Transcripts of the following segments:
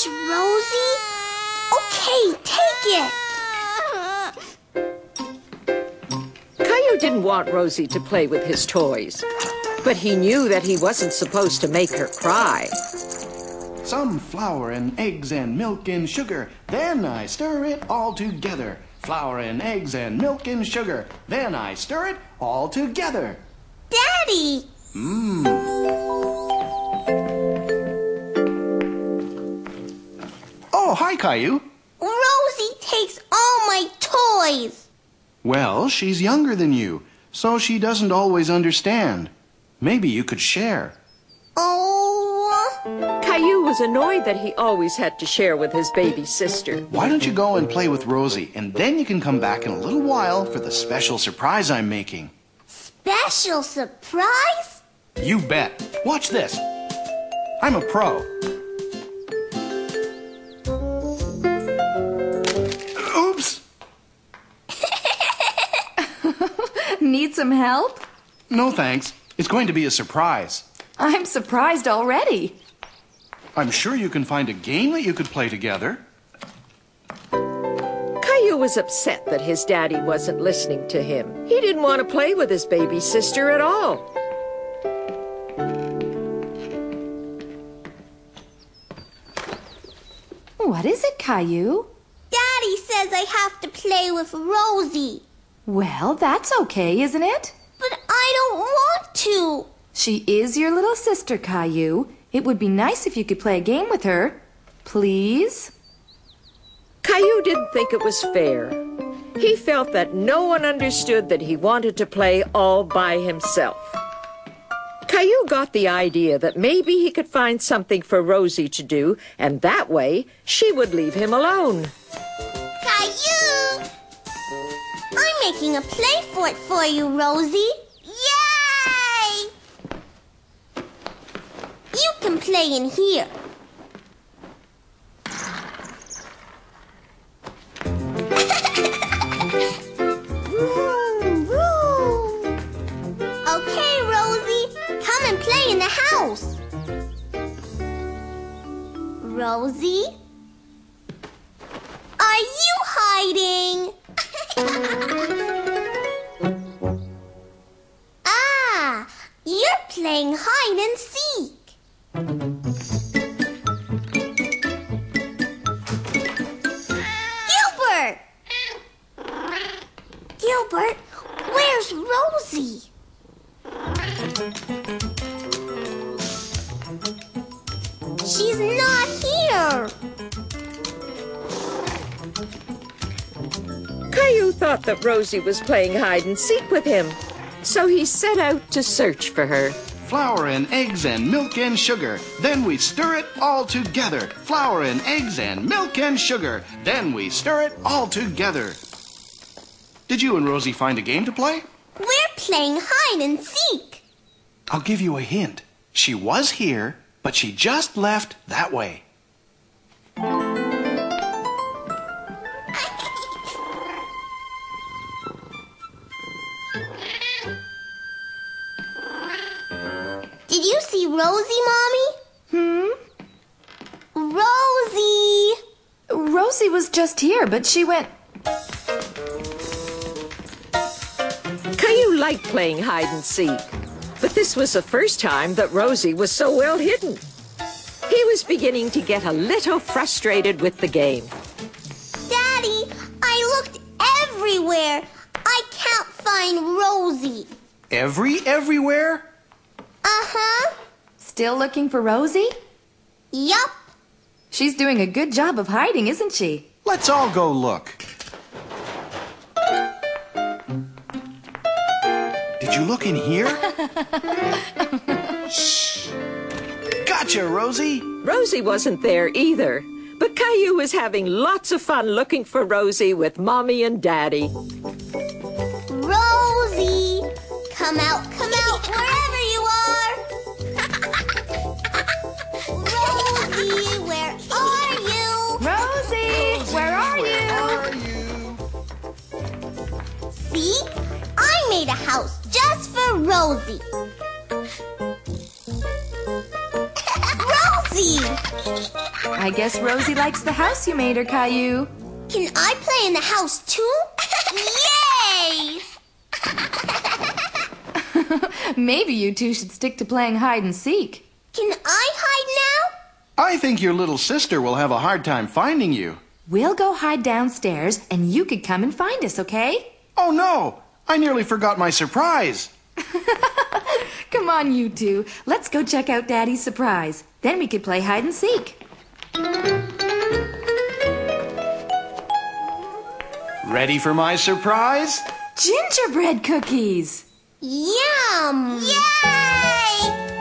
wish, Rosie. Okay, take it. Caillou didn't want Rosie to play with his toys, but he knew that he wasn't supposed to make her cry. Some flour and eggs and milk and sugar, then I stir it all together. Flour and eggs and milk and sugar, then I stir it all together. Daddy! Oh, hi, Caillou. Rosie takes all my toys. Well, she's younger than you, so she doesn't always understand. Maybe you could share. Oh. Caillou was annoyed that he always had to share with his baby sister. Why don't you go and play with Rosie, and then you can come back in a little while for the special surprise I'm making. Special surprise? You bet. Watch this. I'm a pro. Oops. Need some help? No, thanks. It's going to be a surprise. I'm surprised already. I'm sure you can find a game that you could play together. Caillou was upset that his daddy wasn't listening to him. He didn't want to play with his baby sister at all. What is it, Caillou? Daddy says I have to play with Rosie. Well, that's okay, isn't it? But I don't want to. She is your little sister, Caillou. It would be nice if you could play a game with her. Please? Caillou didn't think it was fair. He felt that no one understood that he wanted to play all by himself. Caillou got the idea that maybe he could find something for Rosie to do, and that way she would leave him alone. Caillou! I'm making a play fort for you, Rosie. Yay! You can play in here. Vroom, vroom. Okay, Rosie, come and play in the house. Rosie? Are you hiding? Ah, you're playing hide and seek. Gilbert! Gilbert, where's Rosie? She's not here. Caillou thought that Rosie was playing hide and seek with him, so he set out to search for her. Flour and eggs and milk and sugar, then we stir it all together. Flour and eggs and milk and sugar, then we stir it all together. Did you and Rosie find a game to play? We're playing hide and seek. I'll give you a hint. She was here, but she just left that way. Did you see Rosie, Mommy? Rosie! Rosie was just here, but she went... Caillou liked playing hide and seek, but this was the first time that Rosie was so well hidden. He was beginning to get a little frustrated with the game. Daddy, I looked everywhere. I can't find Rosie. Everywhere? Uh-huh. Still looking for Rosie? Yup. She's doing a good job of hiding, isn't she? Let's all go look. Did you look in here? Shh. Gotcha, Rosie. Rosie wasn't there either, but Caillou was having lots of fun looking for Rosie with Mommy and Daddy. Rosie! Come out, wherever you are! Rosie, where are you? Rosie, where are you? See? I made a house just for Rosie. Rosie! I guess Rosie likes the house you made her, Caillou. Can I play in the house too? Yay! Maybe you two should stick to playing hide and seek. Can I hide now? I think your little sister will have a hard time finding you. We'll go hide downstairs, and you could come and find us, okay? Oh, no! I nearly forgot my surprise. Come on, you two. Let's go check out Daddy's surprise. Then we could play hide and seek. Ready for my surprise? Gingerbread cookies! Yum! Yay!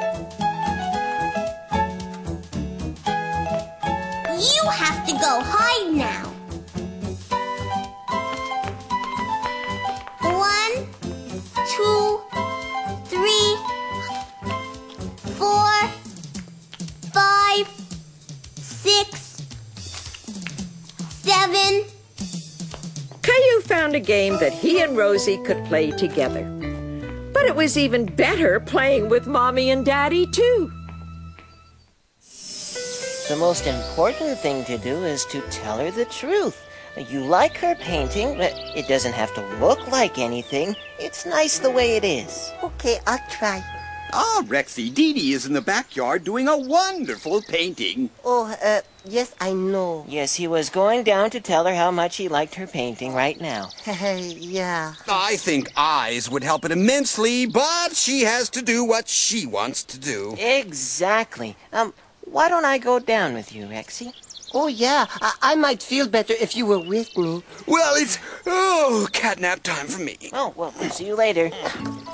You have to go hide now. 1, 2, 3, 4, 5, 6, 7. Caillou found a game that he and Rosie could play together. But it was even better playing with Mommy and Daddy, too. The most important thing to do is to tell her the truth. You like her painting, but it doesn't have to look like anything. It's nice the way it is. Okay, I'll try. Ah, Rexy, Dee Dee is in the backyard doing a wonderful painting. Oh, yes, I know. Yes, he was going down to tell her how much he liked her painting right now. Yeah. I think eyes would help it immensely, but she has to do what she wants to do. Exactly. Why don't I go down with you, Rexy? Oh, yeah. I might feel better if you were with me. Well, it's catnap time for me. Oh, well, see you later.